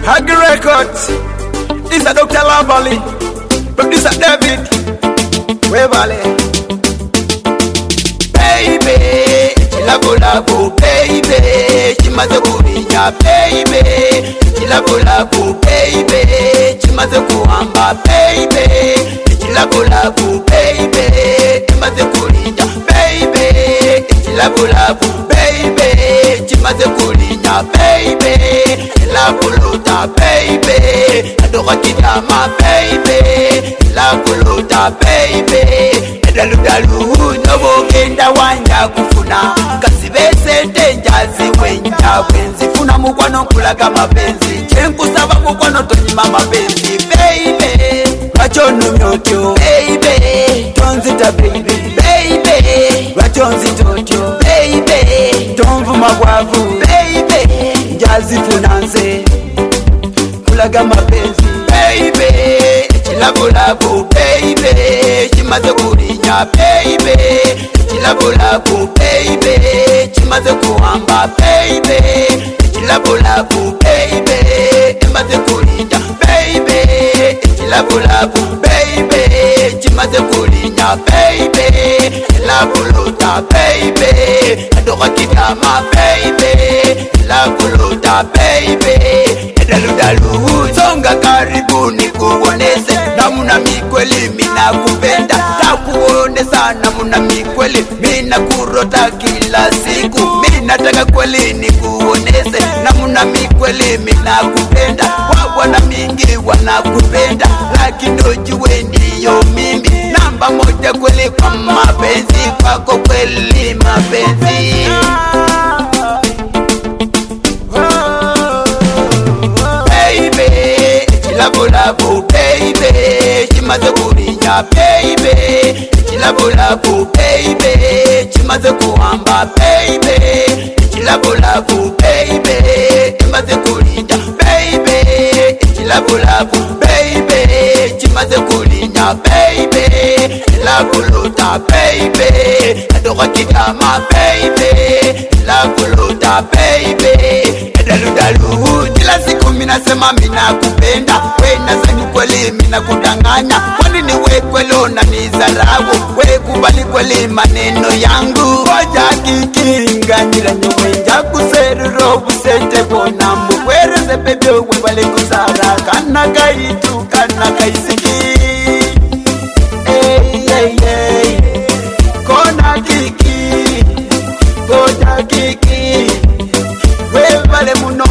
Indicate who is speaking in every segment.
Speaker 1: Huggy Records. This is Dr. Lavali. Producer David. Wevale. Baby, chilabulabu, baby, chimaze kubinya, baby, chilabulabu, baby, chimaze kuhamba, baby, chilabulabu, baby, chimaze kulinda, baby, chilabulabu, baby, chimaze kulinda, baby, chilabuluta, baby, adoka kidama, baby, chilabuluta, baby, dalu nobo genda wanja kufuna kasibese njazi wenja benzifuna mukwano kulaga mapenzi chenkusaba mukwano tonyima mapenzi baby bachono myotyo baby tonzita baby baby bachonzi totyo baby tonvu magwavu baby njazi funanze kulaga mapenzi baby chilabulabu baby chimaze kulinya baby chilabulabu baby chimaze kuhamba baby chilabulabu baby chimaze kulinda baby chilabulabu baby chimaze kulinya baby chilabuluta baby adoka kidama baby chilabuluta baby dalu songa karibuni kuonese namuna mikweli mina kupenda takuonesa namuna mikweli mina kurota kila siku mina taka kweli ni kuonese namuna mikweli mina kupenda wabwana mingi wanakupenda lakini ujue ndiyo mimi namba moja kweli kwa mapenzi kwako kweli mapenzi chilabulabu baby chimaze kulinya baby chilabulabu baby chimaze kuhamba baby chilabulabu baby chimaze kulinda baby chilabulabu baby chimaze kulinya baby chilabuluta baby adoka kidama baby chilabuluta baby dalu kila siku mina sema mina kupenda wena sani kweli mina kudanganya kwani ni we kweli unanizarau we kubali kweli maneno yangu koja kikinga nila nyumenja kuseruro busete bona mwereze bebe we wale kusara kana kaitu kana kaisiki hey kona kiki koja kiki we vale muno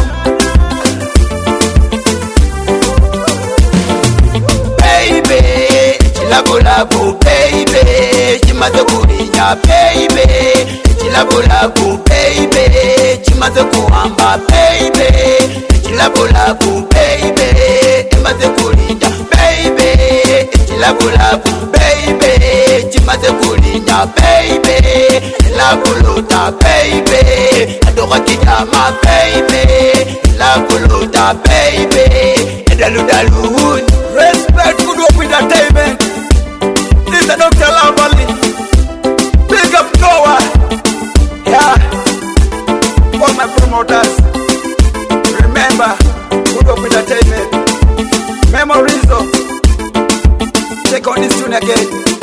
Speaker 1: baby chilabulabu baby chimaze kulinya baby chilabulabu baby chimaze kuhamba baby chilabulabu baby chimaze kulinda baby chilabulabu baby chimaze kulinya baby chilabuluta baby adoka kidama baby chilabuluta baby dalu respect good up with entertainment. This is Dr. Lavali. Big up Noah. Yeah. All my promoters. Remember, good up with entertainment. Memories of. Take on this tune again.